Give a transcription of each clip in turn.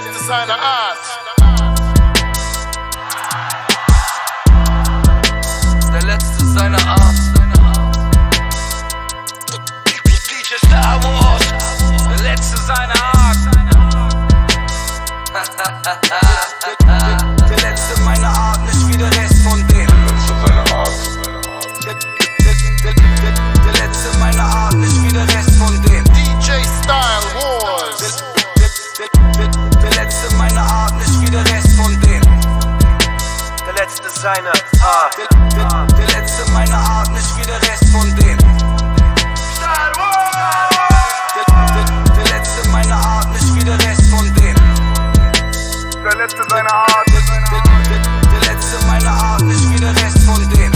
letzte seiner Art. Der letzte seiner Art. DJ Star Wars. Der letzte seiner Art. Der letzte meiner Art, nicht wie der Rest von dem. Der letzte meiner Art, nicht wie der Rest von dem. DJ Style Wars. Der letzte meiner Art, nicht wie der Rest von dem. Der letzte seiner Art. Der letzte meiner Art, nicht wie der Rest von dem. Style Wars. Der letzte meiner Art, nicht wie der Rest von dem. Der letzte seiner Art. Der letzte meiner Art, nicht wie der Rest von dem.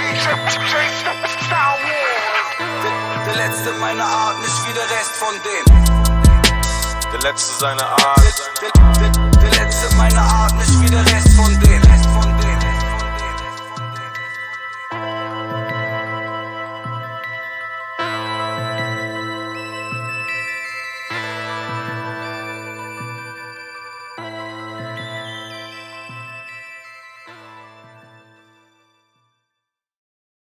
Der letzte meiner Art, nicht wie der Rest von dem. Der letzte seiner Art. Der letzte meiner Art, nicht wie der Rest von dem.